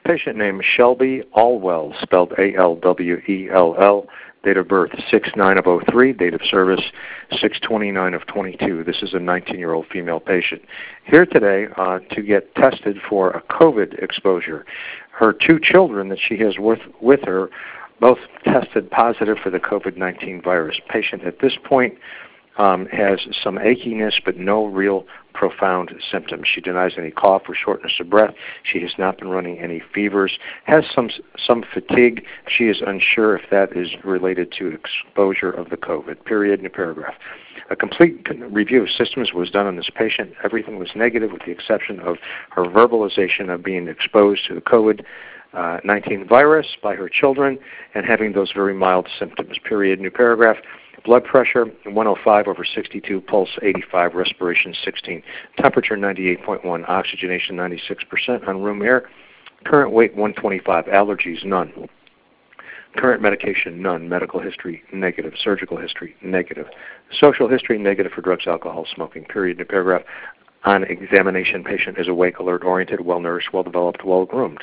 Patient name Shelby Allwell, spelled Allwell. Date of birth 6/9 of 03. Date of service 6/29 of 22. This is a 19-year-old female patient here today to get tested for a COVID exposure. Her two children that she has with her both tested positive for the COVID-19 virus. Patient at this point has some achiness but no real profound symptoms. She denies any cough or shortness of breath. She has not been running any fevers, has some fatigue. She is unsure if that is related to exposure of the COVID. Period. New paragraph. A complete review of systems was done on this patient. Everything was negative with the exception of her verbalization of being exposed to the COVID-19 virus by her children and having those very mild symptoms. Period. New paragraph. Blood pressure 105/62, pulse 85, respiration 16, temperature 98.1, oxygenation 96% on room air, current weight 125, allergies none, current medication none, medical history negative, surgical history negative, social history negative for drugs, alcohol, smoking. Period. New paragraph. On examination, patient is awake, alert, oriented, well-nourished, well-developed, well-groomed.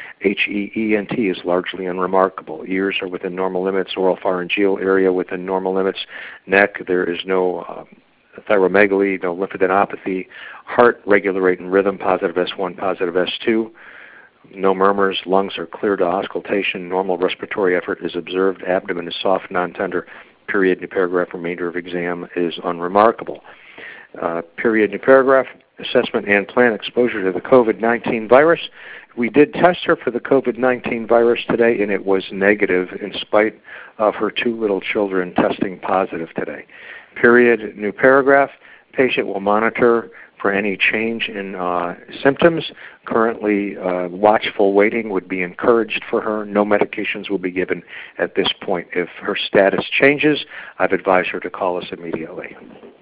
HEENT is largely unremarkable. Ears are within normal limits. Oral pharyngeal area within normal limits. Neck, there is no thyromegaly, no lymphadenopathy. Heart, regular rate and rhythm, positive S1, positive S2. No murmurs. Lungs are clear to auscultation. Normal respiratory effort is observed. Abdomen is soft, non-tender. Period. New paragraph. Remainder of exam is unremarkable. Period. New paragraph. Assessment and plan exposure to the COVID-19 virus. We did test her for the COVID-19 virus today, and it was negative in spite of her two little children testing positive today. Period. New paragraph. Patient will monitor for any change in symptoms. Currently, watchful waiting would be encouraged for her. No medications will be given at this point. If her status changes, I've advised her to call us immediately.